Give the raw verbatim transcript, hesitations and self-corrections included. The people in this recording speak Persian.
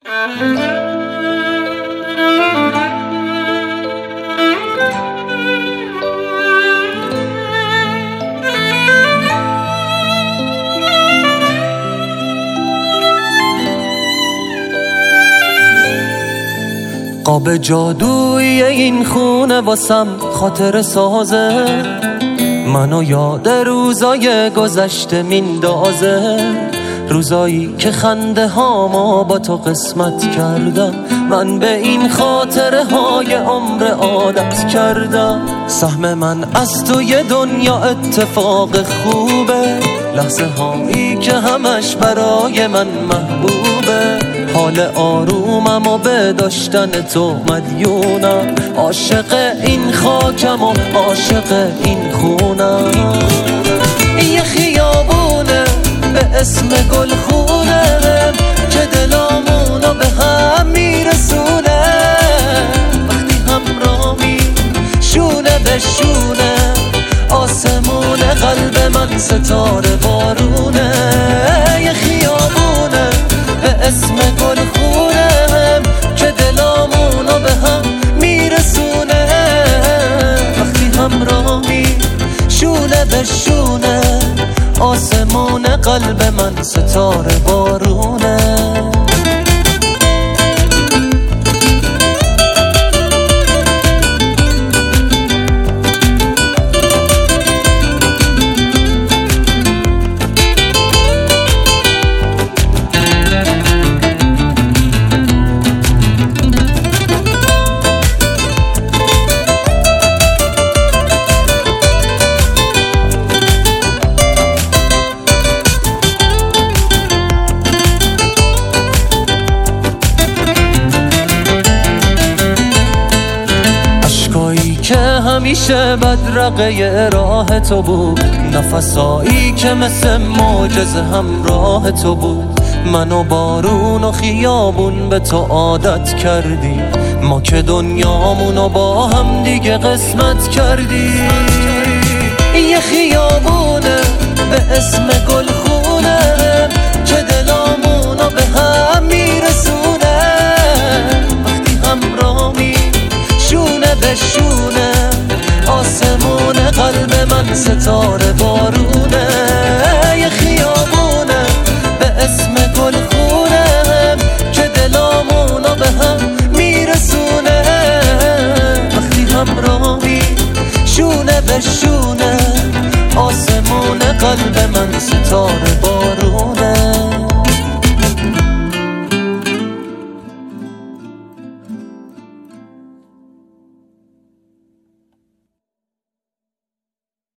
قاب جادویی این خونه واسم خاطر سازه، منو یاد روزای گذشته میندازه، روزایی که خنده هامو با تو قسمت کردم، من به این خاطره های عمر عادت کردم. سهم من از توی دنیا اتفاق خوبه، لحظه هایی که همش برای من محبوبه، حال آرومم و به داشتن تو مدیونم، عاشق این خاکم و عاشق این خونم. یه خیابونه به اسم گلخونه که دلامونو به هم میرسونه، وقتی همراهی شونه به شونه، آسمون قلب من ستاره بارونه. یه خیابونه به اسم گلخونه که دلامونو به هم میرسونه، وقتی همراهی شونه به شونه، آسمون قلب من ستاره بارونه. که همیشه بدرقه راه تو بود، نفسایی که مثل معجزه همراه تو بود، منو بارون و خیابون به تو عادت کردی، ما که دنیامونو با هم دیگه قسمت کردی. یه خیابونه به اسم گلخونه که دلامونو به هم میرسونه، وقتی همراهی شونه به شونه، آسمون قلب من ستاره بارونه. یه خیابونه به اسم گلخونه که دلامونو به هم میرسونه، وقتی همراهی شونه به شونه، آسمون قلب من ستاره